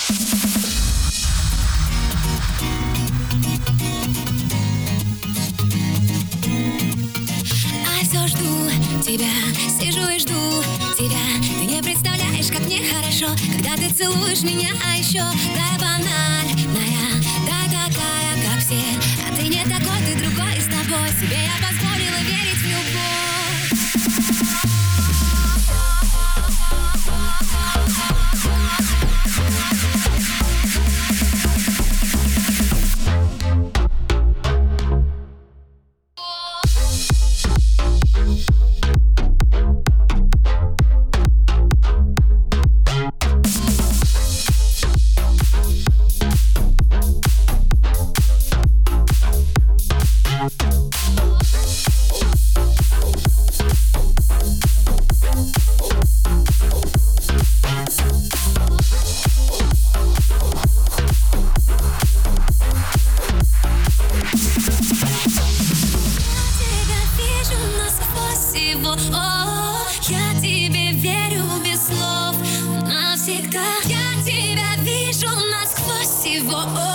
А все жду тебя, сижу и жду тебя. Ты не представляешь, как мне хорошо, когда ты целуешь меня, а еще да, банальная, да, такая, как все. А ты не такой, ты другой, и с тобой себе я позволила верить в любовь. Я тебе верю без слов навсегда. Я тебя вижу насквозь всего.